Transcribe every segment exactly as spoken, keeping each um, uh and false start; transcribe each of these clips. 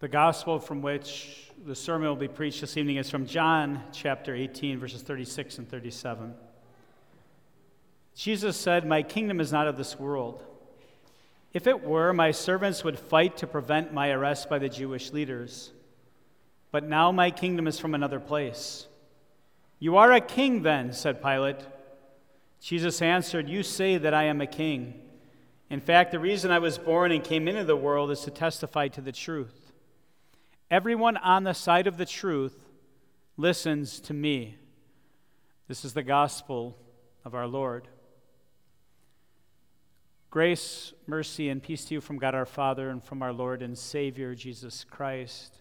The gospel from which the sermon will be preached this evening is from John chapter eighteen, verses thirty-six and thirty-seven. Jesus said, "My kingdom is not of this world. If it were, my servants would fight to prevent my arrest by the Jewish leaders. But now my kingdom is from another place." "You are a king then," said Pilate. Jesus answered, "You say that I am a king. In fact, the reason I was born and came into the world is to testify to the truth. Everyone on the side of the truth listens to me." This is the gospel of our Lord. Grace, mercy, and peace to you from God our Father and from our Lord and Savior, Jesus Christ.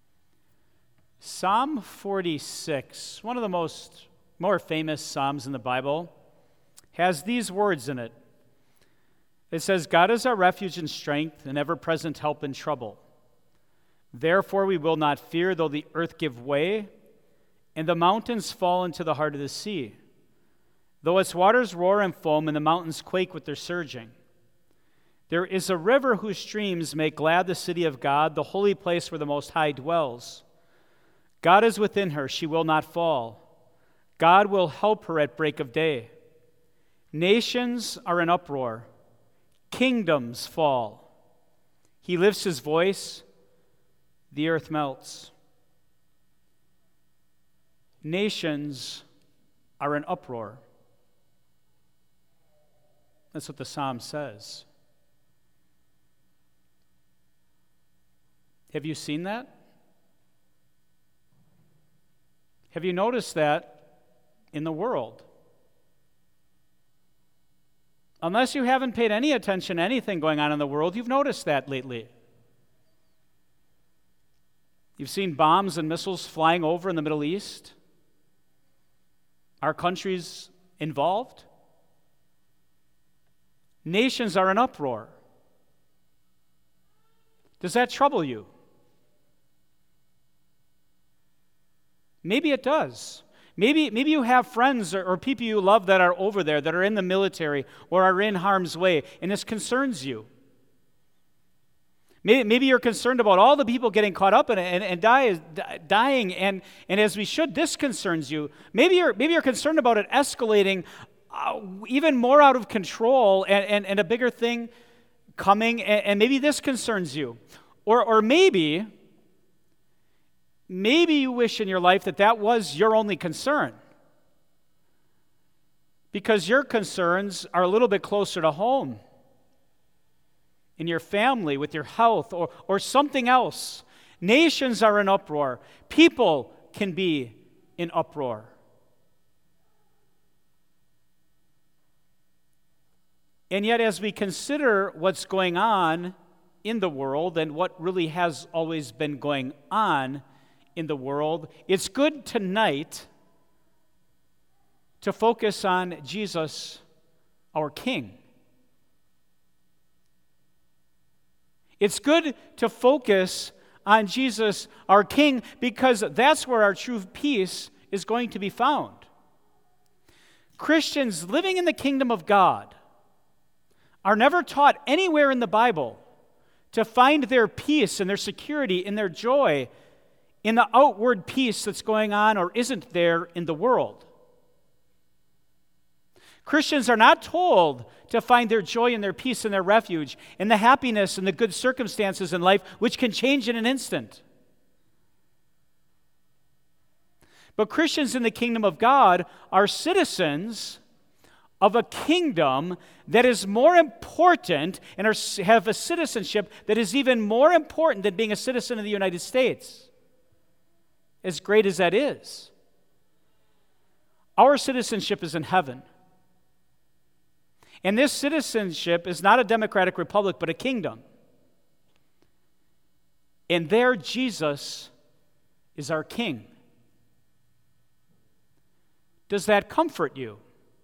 Psalm forty-six, one of the most more famous psalms in the Bible, has these words in it. It says, "God is our refuge and strength, an ever-present help in trouble. Therefore we will not fear, though the earth give way, and the mountains fall into the heart of the sea. Though its waters roar and foam, and the mountains quake with their surging. There is a river whose streams make glad the city of God, the holy place where the Most High dwells. God is within her, she will not fall. God will help her at break of day. Nations are in uproar. Kingdoms fall. He lifts his voice, the earth melts." Nations are in uproar. That's what the psalm says. Have you seen that? Have you noticed that in the world? Unless you haven't paid any attention to anything going on in the world, you've noticed that lately. You've seen bombs and missiles flying over in the Middle East. Our country's involved. Nations are in uproar. Does that trouble you? Maybe it does. Maybe, maybe you have friends or, or people you love that are over there, that are in the military or are in harm's way, and this concerns you. Maybe, maybe you're concerned about all the people getting caught up in it and, and die, dying, and, and as we should, this concerns you. Maybe you're, maybe you're concerned about it escalating uh, even more out of control and, and, and a bigger thing coming, and, and maybe this concerns you. Or, or maybe... Maybe you wish in your life that that was your only concern, because your concerns are a little bit closer to home, in your family, with your health, or, or something else. Nations are in uproar. People can be in uproar. And yet, as we consider what's going on in the world and what really has always been going on in the world, it's good tonight to focus on Jesus, our King. It's good to focus on Jesus, our King, because that's where our true peace is going to be found. Christians living in the kingdom of God are never taught anywhere in the Bible to find their peace and their security and their joy in the outward peace that's going on or isn't there in the world. Christians are not told to find their joy and their peace and their refuge in the happiness and the good circumstances in life, which can change in an instant. But Christians in the kingdom of God are citizens of a kingdom that is more important and are, have a citizenship that is even more important than being a citizen of the United States. As great as that is, our citizenship is in heaven. And this citizenship is not a democratic republic, but a kingdom. And there, Jesus is our King. Does that comfort you?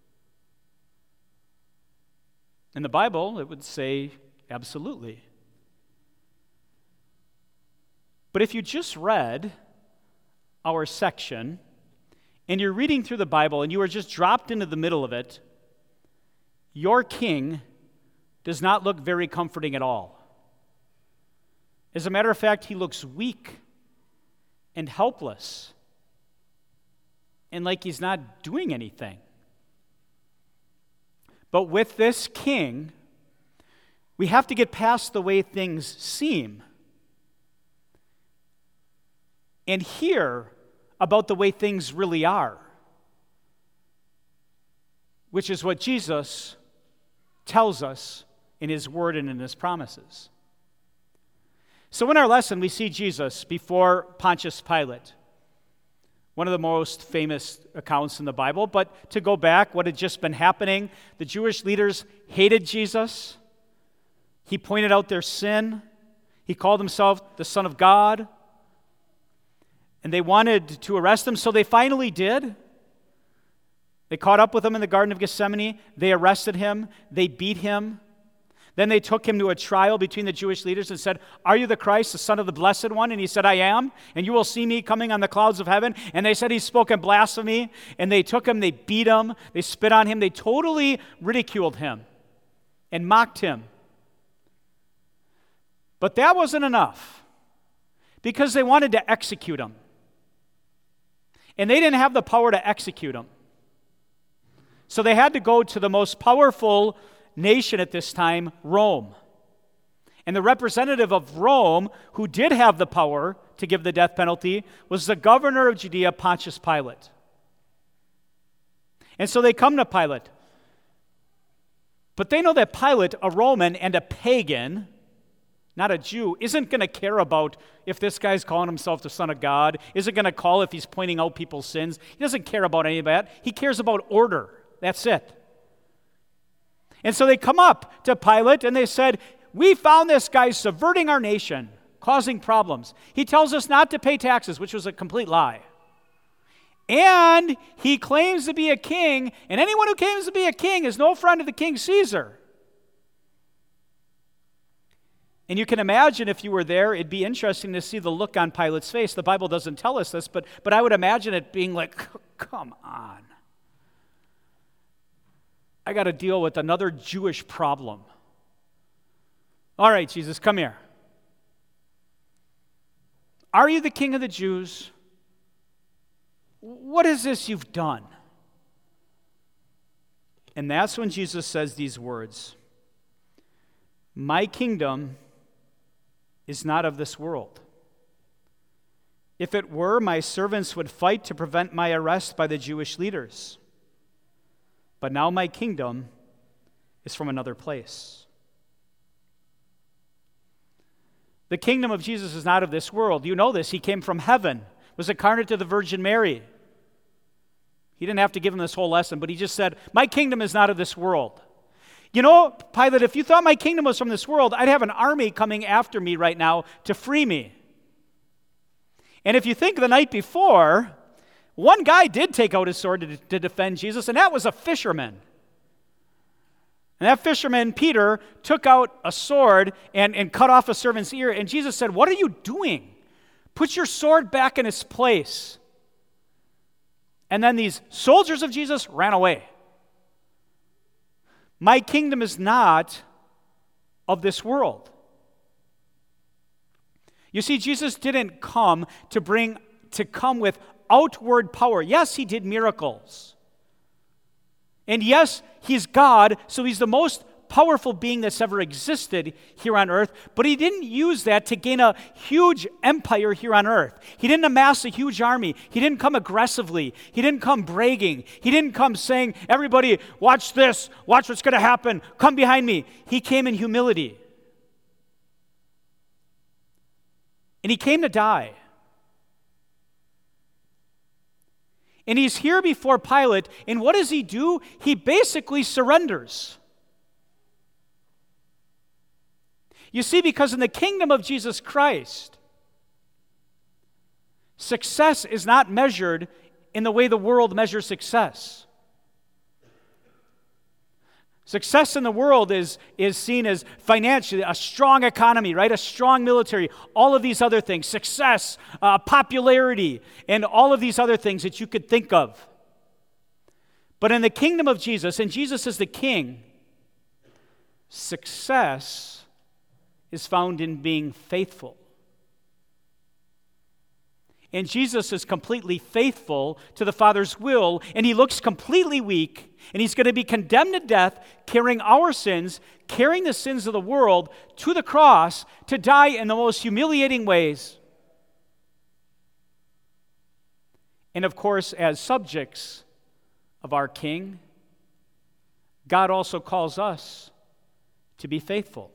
In the Bible, it would say absolutely. But if you just read our section, and you're reading through the Bible, and you are just dropped into the middle of it, your King does not look very comforting at all. As a matter of fact, he looks weak and helpless and like he's not doing anything. But with this king, we have to get past the way things seem and hear about the way things really are, which is what Jesus tells us in his word and in his promises. So in our lesson, we see Jesus before Pontius Pilate, one of the most famous accounts in the Bible. But to go back, what had just been happening, the Jewish leaders hated Jesus. He pointed out their sin. He called himself the Son of God. And they wanted to arrest him, so they finally did. They caught up with him in the Garden of Gethsemane. They arrested him. They beat him. Then they took him to a trial between the Jewish leaders and said, "Are you the Christ, the Son of the Blessed One?" And he said, "I am, and you will see me coming on the clouds of heaven." And they said he's spoken blasphemy. And they took him, they beat him, they spit on him, they totally ridiculed him and mocked him. But that wasn't enough, because they wanted to execute him. And they didn't have the power to execute him. So they had to go to the most powerful nation at this time, Rome. And the representative of Rome, who did have the power to give the death penalty, was the governor of Judea, Pontius Pilate. And so they come to Pilate. But they know that Pilate, a Roman and a pagan, not a Jew, isn't going to care about if this guy's calling himself the Son of God, isn't going to call if he's pointing out people's sins. He doesn't care about any of that. He cares about order. That's it. And so they come up to Pilate and they said, "We found this guy subverting our nation, causing problems. He tells us not to pay taxes," which was a complete lie. "And he claims to be a king, and anyone who claims to be a king is no friend of the King Caesar." And you can imagine, if you were there, it'd be interesting to see the look on Pilate's face. The Bible doesn't tell us this, but, but I would imagine it being like, "Come on. I got to deal with another Jewish problem. All right, Jesus, come here. Are you the King of the Jews? What is this you've done?" And that's when Jesus says these words, "My kingdom is not of this world. If it were, my servants would fight to prevent my arrest by the Jewish leaders. But now my kingdom is from another place." The kingdom of Jesus is not of this world. You know this. He came from heaven, was incarnate to the Virgin Mary. He didn't have to give him this whole lesson, but he just said, "My kingdom is not of this world." You know, Pilate, if you thought my kingdom was from this world, I'd have an army coming after me right now to free me. And if you think the night before, one guy did take out his sword to, to defend Jesus, and that was a fisherman. And that fisherman, Peter, took out a sword and, and cut off a servant's ear, and Jesus said, "What are you doing? Put your sword back in its place." And then these soldiers of Jesus ran away. My kingdom is not of this world. You see, Jesus didn't come to bring to come with outward power. Yes, he did miracles. And yes, he's God, so he's the most powerful being that's ever existed here on earth, but he didn't use that to gain a huge empire here on earth. He didn't amass a huge army. He didn't come aggressively. He didn't come bragging. He didn't come saying, "Everybody, watch this. Watch what's going to happen. Come behind me." He came in humility. And he came to die. And he's here before Pilate, and what does he do? He basically surrenders. You see, because in the kingdom of Jesus Christ, success is not measured in the way the world measures success. Success in the world is, is seen as financially, a strong economy, right? A strong military, all of these other things, success, uh, popularity, and all of these other things that you could think of. But in the kingdom of Jesus, and Jesus is the king, success is found in being faithful. And Jesus is completely faithful to the Father's will, and he looks completely weak, and he's going to be condemned to death, carrying our sins, carrying the sins of the world to the cross to die in the most humiliating ways. And of course, as subjects of our King, God also calls us to be faithful.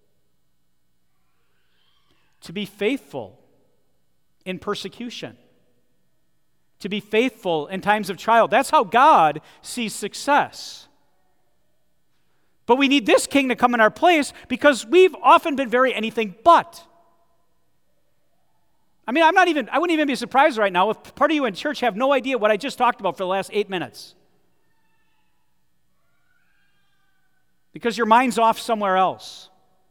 To be faithful in persecution. To be faithful in times of trial. That's how God sees success. But we need this King to come in our place because we've often been very anything but. I mean, I'm not even, I wouldn't even be surprised right now if part of you in church have no idea what I just talked about for the last eight minutes. Because your mind's off somewhere else.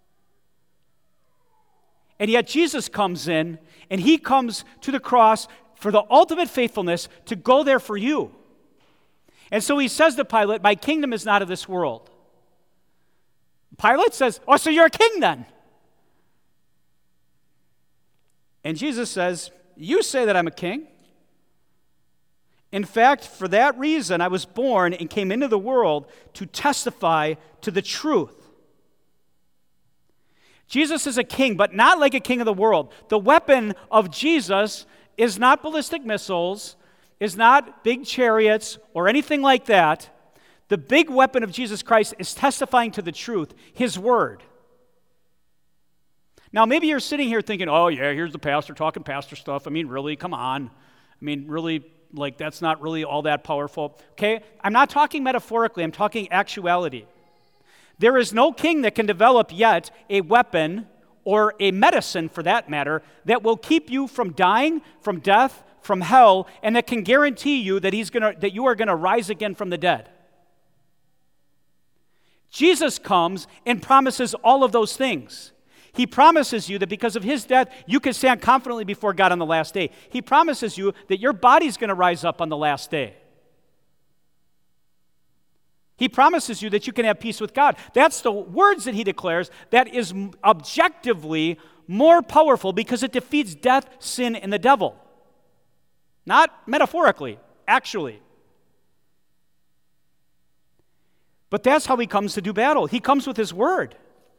And yet Jesus comes in, and he comes to the cross for the ultimate faithfulness to go there for you. And so he says to Pilate, my kingdom is not of this world. Pilate says, oh, so you're a king then. And Jesus says, you say that I'm a king. In fact, for that reason, I was born and came into the world to testify to the truth. Jesus is a king, but not like a king of the world. The weapon of Jesus is not ballistic missiles, is not big chariots or anything like that. The big weapon of Jesus Christ is testifying to the truth, his word. Now, maybe you're sitting here thinking, oh, yeah, here's the pastor talking pastor stuff. I mean, really, come on. I mean, really, like, that's not really all that powerful. Okay? I'm not talking metaphorically. I'm talking actuality. There is no king that can develop yet a weapon or a medicine, for that matter, that will keep you from dying, from death, from hell, and that can guarantee you that he's gonna, that you are going to rise again from the dead. Jesus comes and promises all of those things. He promises you that because of his death, you can stand confidently before God on the last day. He promises you that your body's going to rise up on the last day. He promises you that you can have peace with God. That's the words that he declares that is objectively more powerful because it defeats death, sin, and the devil. Not metaphorically, actually. But that's how he comes to do battle. He comes with his word.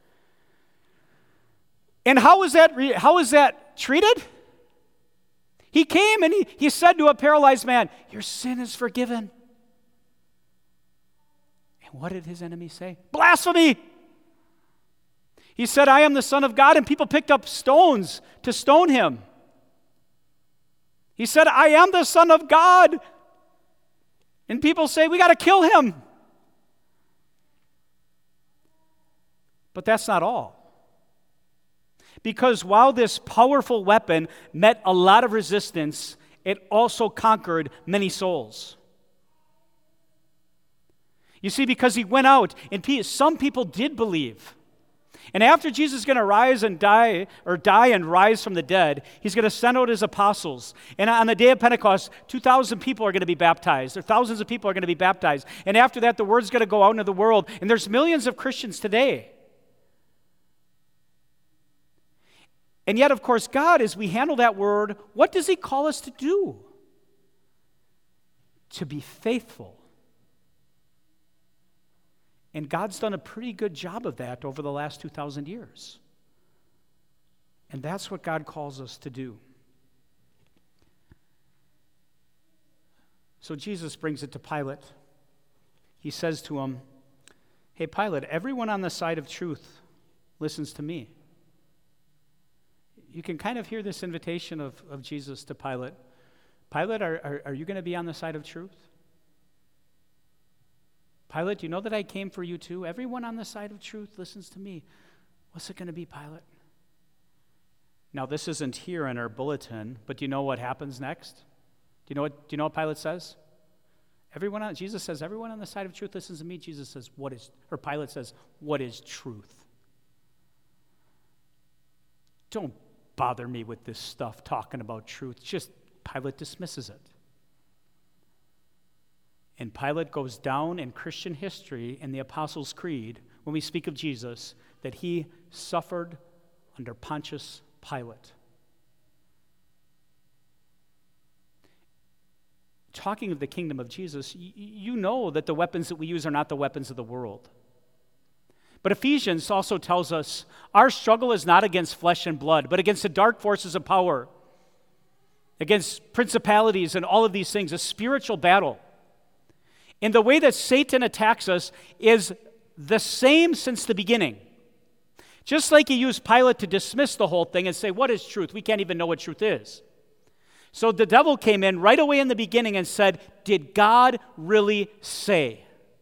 And how is that, re- how is that treated? He came and he, he said to a paralyzed man, your sin is forgiven. And what did his enemies say? Blasphemy! He said, I am the Son of God, and people picked up stones to stone him. He said, I am the Son of God. And people say, we got to kill him. But that's not all. Because while this powerful weapon met a lot of resistance, it also conquered many souls. You see, because he went out, and some people did believe. And after Jesus is going to rise and die, or die and rise from the dead, he's going to send out his apostles. And on the day of Pentecost, two thousand people are going to be baptized, or thousands of people are going to be baptized. And after that, the word's going to go out into the world, and there's millions of Christians today. And yet, of course, God, as we handle that word, what does he call us to do? To be faithful. And God's done a pretty good job of that over the last two thousand years. And that's what God calls us to do. So Jesus brings it to Pilate. He says to him, hey, Pilate, everyone on the side of truth listens to me. You can kind of hear this invitation of, of Jesus to Pilate. Pilate, are, are, are you going to be on the side of truth? Pilate, do you know that I came for you too? Everyone on the side of truth listens to me. What's it going to be, Pilate? Now, this isn't here in our bulletin, but do you know what happens next? Do you know what, do you know what Pilate says? Everyone on, Jesus says, everyone on the side of truth listens to me. Jesus says, what is, or Pilate says, what is truth? Don't bother me with this stuff talking about truth. Just Pilate dismisses it. And Pilate goes down in Christian history in the Apostles' Creed when we speak of Jesus that he suffered under Pontius Pilate. talking of the kingdom of Jesus, y- you know that the weapons that we use are not the weapons of the world. But Ephesians also tells us our struggle is not against flesh and blood, but against the dark forces of power, against principalities and all of these things, a spiritual battle. And the way that Satan attacks us is the same since the beginning. Just like he used Pilate to dismiss the whole thing and say, what is truth? We can't even know what truth is. So the devil came in right away in the beginning and said, did God really say?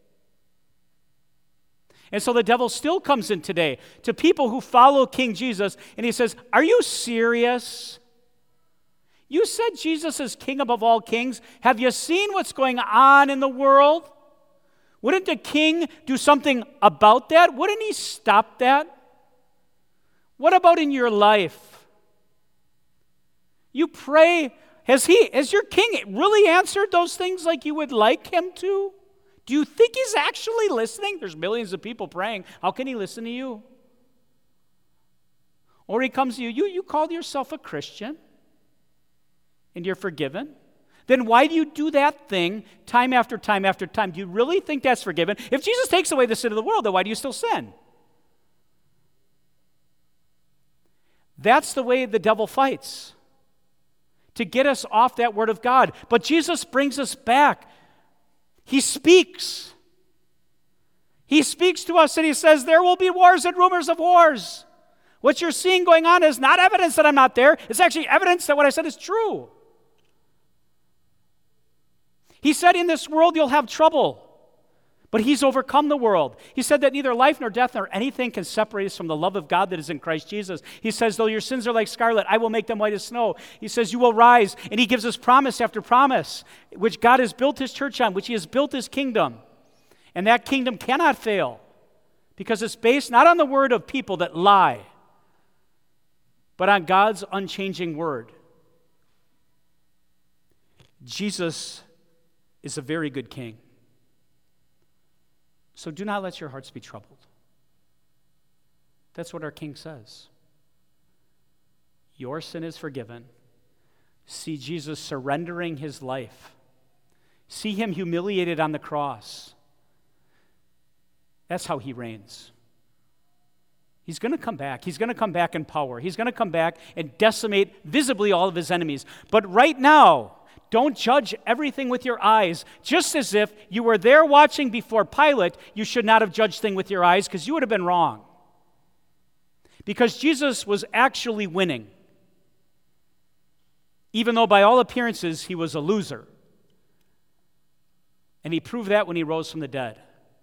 And so the devil still comes in today to people who follow King Jesus, and he says, are you serious? You said Jesus is king above all kings. Have you seen what's going on in the world? Wouldn't a king do something about that? Wouldn't he stop that? What about in your life? You pray, has he, has your king really answered those things like you would like him to? Do you think he's actually listening? There's millions of people praying. How can he listen to you? Or he comes to you, you, you call yourself a Christian and you're forgiven. Then why do you do that thing time after time after time? Do you really think that's forgiven? If Jesus takes away the sin of the world, then why do you still sin? That's the way the devil fights, to get us off that word of God. But Jesus brings us back. He speaks. He speaks to us and he says, there will be wars and rumors of wars. What you're seeing going on is not evidence that I'm not there. It's actually evidence that what I said is true. He said, in this world you'll have trouble, but he's overcome the world. He said that neither life nor death nor anything can separate us from the love of God that is in Christ Jesus. He says, though your sins are like scarlet, I will make them white as snow. He says, you will rise. And he gives us promise after promise, which God has built his church on, which he has built his kingdom. And that kingdom cannot fail because it's based not on the word of people that lie, but on God's unchanging word. Jesus is a very good king. So do not let your hearts be troubled. That's what our king says. Your sin is forgiven. See Jesus surrendering his life. See him humiliated on the cross. That's how he reigns. He's going to come back. He's going to come back in power. He's going to come back and decimate visibly all of his enemies. But right now, don't judge everything with your eyes. Just as if you were there watching before Pilate, you should not have judged things with your eyes because you would have been wrong. Because Jesus was actually winning. Even though by all appearances he was a loser. And he proved that when he rose from the dead.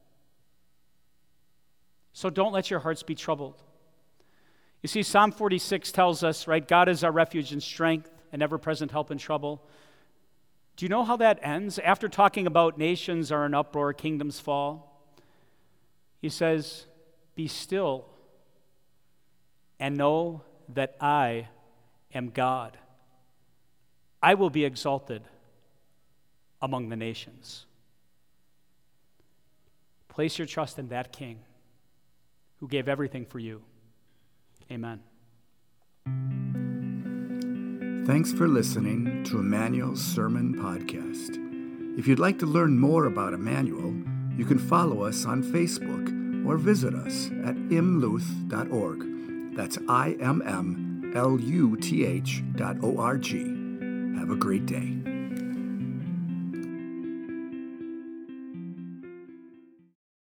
So don't let your hearts be troubled. You see, Psalm forty-six tells us, right, God is our refuge and strength, an ever-present help in trouble. Do you know how that ends? After talking about nations are in uproar, kingdoms fall, he says, be still and know that I am God. I will be exalted among the nations. Place your trust in that King who gave everything for you. Amen. Thanks for listening to Emmanuel's Sermon Podcast. If you'd like to learn more about Emmanuel, you can follow us on Facebook or visit us at i m luth dot org. That's I M M L U T H dot O R G. Have a great day.